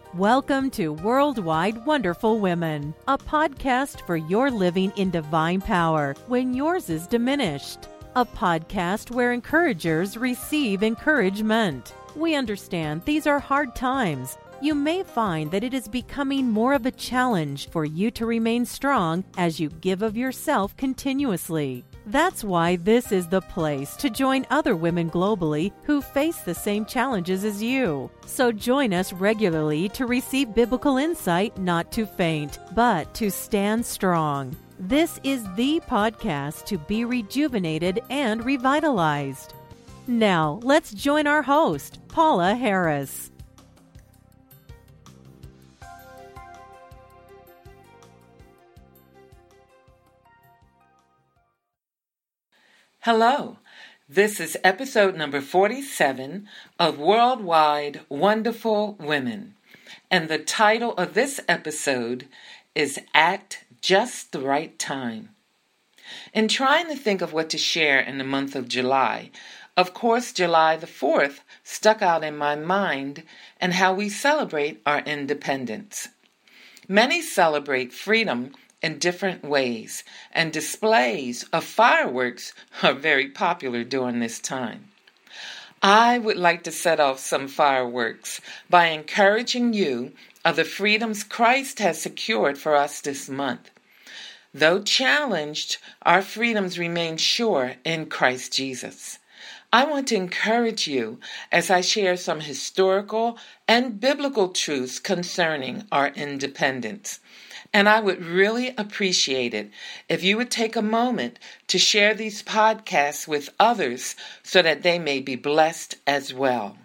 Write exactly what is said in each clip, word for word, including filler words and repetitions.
Welcome to Worldwide Wonderful Women, a podcast for your living in divine power when yours is diminished. A podcast where encouragers receive encouragement. We understand these are hard times. You may find that it is becoming more of a challenge for you to remain strong as you give of yourself continuously. That's why this is the place to join other women globally who face the same challenges as you. So join us regularly to receive biblical insight, not to faint, but to stand strong. This is the podcast to be rejuvenated and revitalized. Now, let's join our host, Paula Harris. Hello, this is episode number forty-seven of Worldwide Wonderful Women, and the title of this episode is At Just the Right Time. In trying to think of what to share in the month of July, of course July the fourth stuck out in my mind and how we celebrate our independence. Many celebrate freedom in different ways, and displays of fireworks are very popular during this time. I would like to set off some fireworks by encouraging you of the freedoms Christ has secured for us this month. Though challenged, our freedoms remain sure in Christ Jesus. I want to encourage you as I share some historical and biblical truths concerning our independence. And I would really appreciate it if you would take a moment to share these podcasts with others so that they may be blessed as well.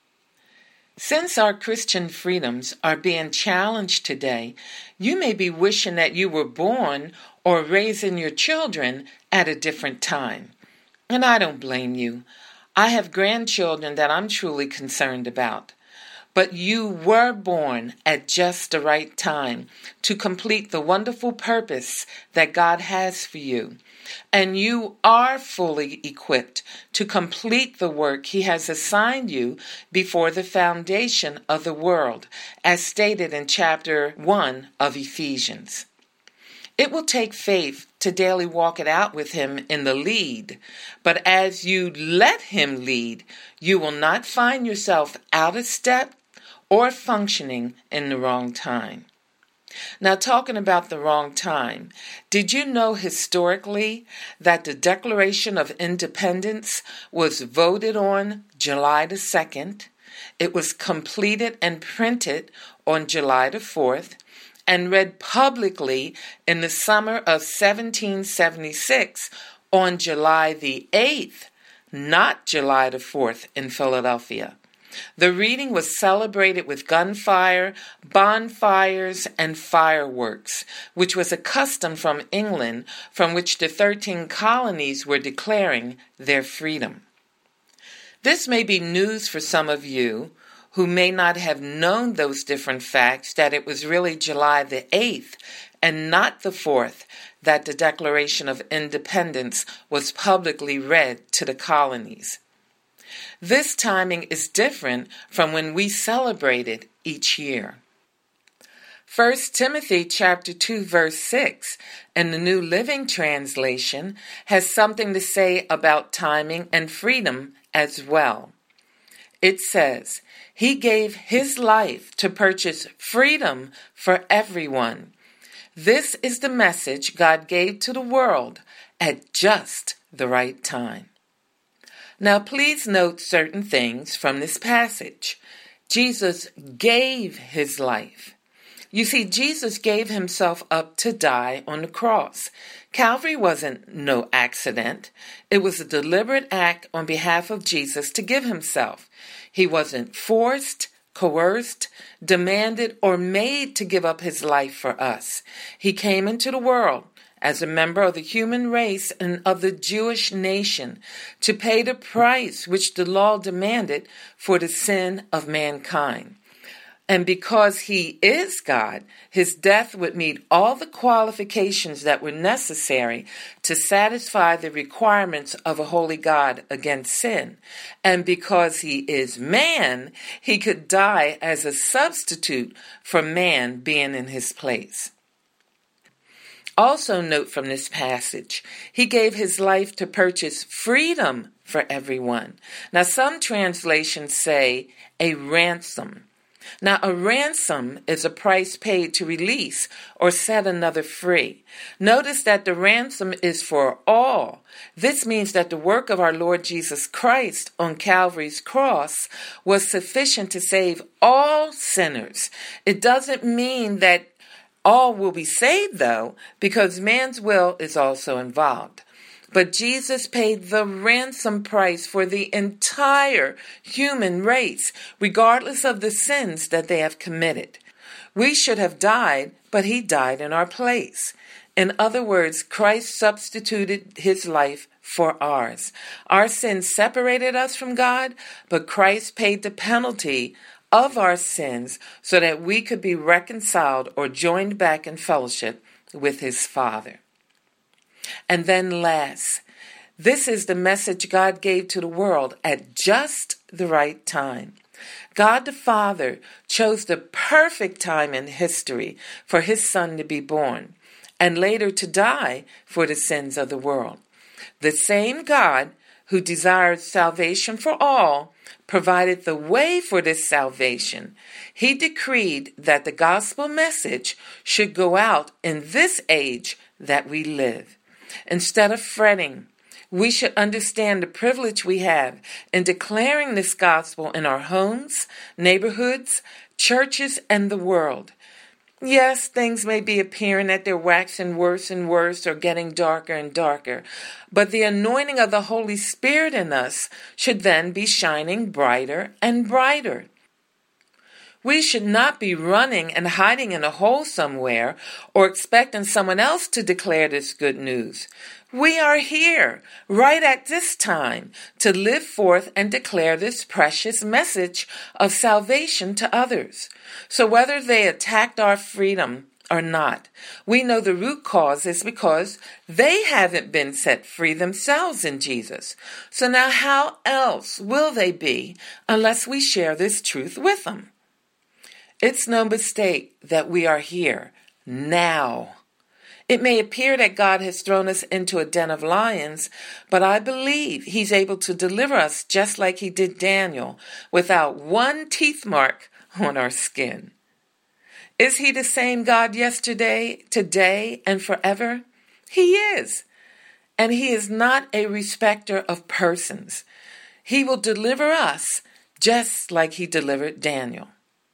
Since our Christian freedoms are being challenged today, you may be wishing that you were born or raising your children at a different time. And I don't blame you. I have grandchildren that I'm truly concerned about. But you were born at just the right time to complete the wonderful purpose that God has for you. And you are fully equipped to complete the work He has assigned you before the foundation of the world, as stated in chapter one of Ephesians. It will take faith to daily walk it out with Him in the lead, but as you let Him lead, you will not find yourself out of step or functioning in the wrong time. Now, talking about the wrong time, did you know historically that the Declaration of Independence was voted on July the second? It was completed and printed on July the fourth and read publicly in the summer of seventeen seventy-six on July the eighth, not July the fourth in Philadelphia. The reading was celebrated with gunfire, bonfires, and fireworks, which was a custom from England from which the thirteen colonies were declaring their freedom. This may be news for some of you who may not have known those different facts, that it was really July the eighth and not the fourth that the Declaration of Independence was publicly read to the colonies. This timing is different from when we celebrate it each year. First Timothy chapter two verse six in the New Living Translation has something to say about timing and freedom as well. It says, He gave His life to purchase freedom for everyone. This is the message God gave to the world at just the right time. Now, please note certain things from this passage. Jesus gave His life. You see, Jesus gave Himself up to die on the cross. Calvary wasn't no accident. It was a deliberate act on behalf of Jesus to give Himself. He wasn't forced, coerced, demanded, or made to give up His life for us. He came into the world as a member of the human race and of the Jewish nation, to pay the price which the law demanded for the sin of mankind. And because he is God, his death would meet all the qualifications that were necessary to satisfy the requirements of a holy God against sin. And because he is man, he could die as a substitute for man being in his place. Also note from this passage, he gave his life to purchase freedom for everyone. Now some translations say a ransom. Now, a ransom is a price paid to release or set another free. Notice that the ransom is for all. This means that the work of our Lord Jesus Christ on Calvary's cross was sufficient to save all sinners. It doesn't mean that all will be saved, though, because man's will is also involved. But Jesus paid the ransom price for the entire human race, regardless of the sins that they have committed. We should have died, but he died in our place. In other words, Christ substituted his life for ours. Our sins separated us from God, but Christ paid the penalty of our sins so that we could be reconciled or joined back in fellowship with his Father. And then last, this is the message God gave to the world at just the right time. God the Father chose the perfect time in history for his Son to be born and later to die for the sins of the world. The same God who desired salvation for all provided the way for this salvation. He decreed that the gospel message should go out in this age that we live. Instead of fretting, we should understand the privilege we have in declaring this gospel in our homes, neighborhoods, churches, and the world. Yes, things may be appearing that they're waxing worse and worse or getting darker and darker, but the anointing of the Holy Spirit in us should then be shining brighter and brighter. We should not be running and hiding in a hole somewhere or expecting someone else to declare this good news. We are here, right at this time, to live forth and declare this precious message of salvation to others. So whether they attacked our freedom or not, we know the root cause is because they haven't been set free themselves in Jesus. So now how else will they be unless we share this truth with them? It's no mistake that we are here now. It may appear that God has thrown us into a den of lions, but I believe he's able to deliver us just like he did Daniel, without one teeth mark on our skin. Is he the same God yesterday, today, and forever? He is. And he is not a respecter of persons. He will deliver us just like he delivered Daniel.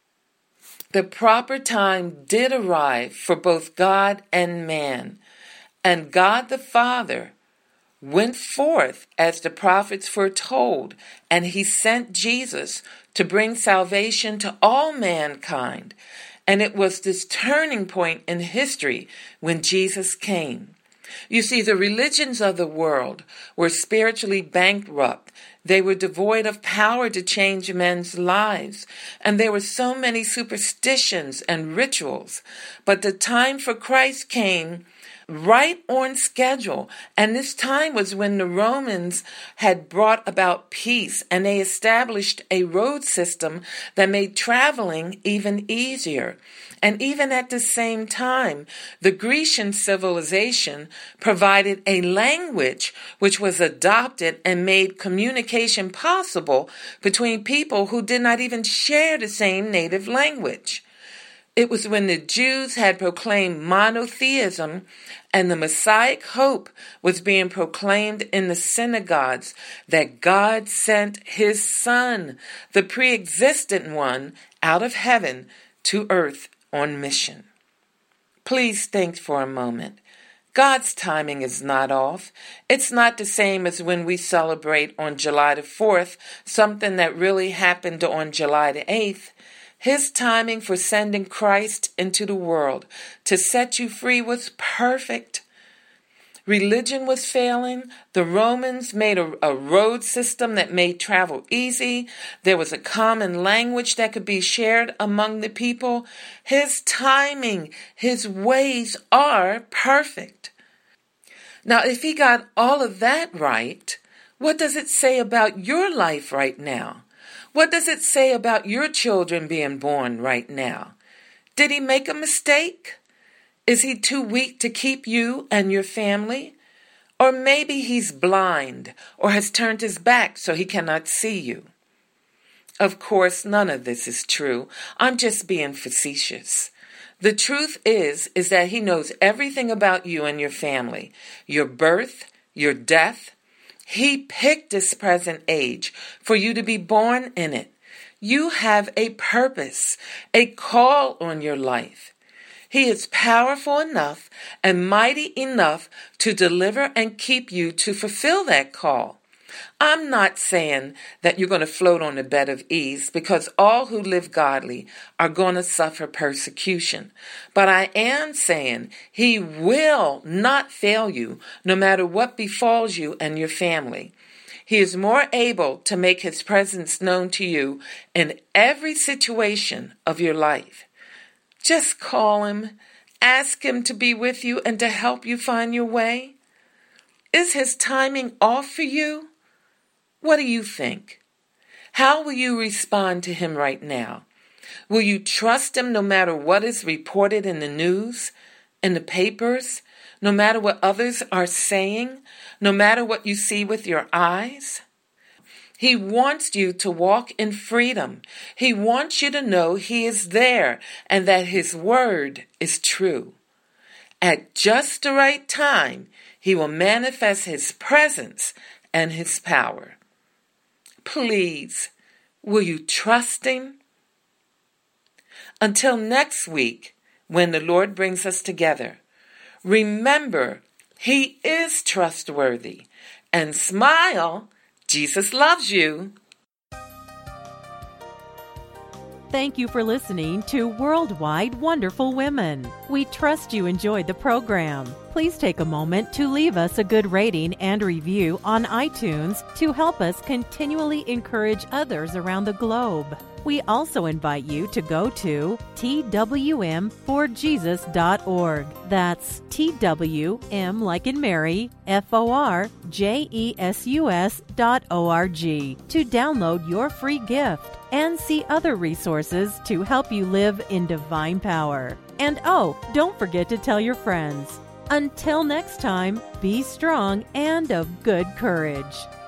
The proper time did arrive for both God and man, and God the Father went forth as the prophets foretold, and he sent Jesus to bring salvation to all mankind. And it was this turning point in history when Jesus came. You see, the religions of the world were spiritually bankrupt. They were devoid of power to change men's lives, and there were so many superstitions and rituals. But the time for Christ came right on schedule, and this time was when the Romans had brought about peace, and they established a road system that made traveling even easier. And even at the same time, the Grecian civilization provided a language which was adopted and made communication possible between people who did not even share the same native language. It was when the Jews had proclaimed monotheism and the Messianic hope was being proclaimed in the synagogues that God sent his Son, the pre-existent one, out of heaven to earth on mission. Please think for a moment. God's timing is not off. It's not the same as when we celebrate on July the fourth, something that really happened on July the eighth. His timing for sending Christ into the world to set you free was perfect. Religion was failing. The Romans made a, a road system that made travel easy. There was a common language that could be shared among the people. His timing, his ways are perfect. Now, if he got all of that right, what does it say about your life right now? What does it say about your children being born right now? Did he make a mistake? Is he too weak to keep you and your family? Or maybe he's blind or has turned his back so he cannot see you. Of course, none of this is true. I'm just being facetious. The truth is, is that he knows everything about you and your family, your birth, your death. He picked this present age for you to be born in it. You have a purpose, a call on your life. He is powerful enough and mighty enough to deliver and keep you to fulfill that call. I'm not saying that you're going to float on the bed of ease, because all who live godly are going to suffer persecution. But I am saying he will not fail you no matter what befalls you and your family. He is more able to make his presence known to you in every situation of your life. Just call him, ask him to be with you and to help you find your way. Is his timing off for you? What do you think? How will you respond to him right now? Will you trust him no matter what is reported in the news, in the papers, no matter what others are saying, no matter what you see with your eyes? He wants you to walk in freedom. He wants you to know he is there and that his word is true. At just the right time, he will manifest his presence and his power. Please, will you trust him? Until next week, when the Lord brings us together, remember he is trustworthy, and smile. Jesus loves you. Thank you for listening to Worldwide Wonderful Women. We trust you enjoyed the program. Please take a moment to leave us a good rating and review on iTunes to help us continually encourage others around the globe. We also invite you to go to T W M for Jesus dot org. That's T W M like in Mary, F O R J E S U S dot O R G to download your free gift and see other resources to help you live in divine power. And oh, don't forget to tell your friends. Until next time, be strong and of good courage.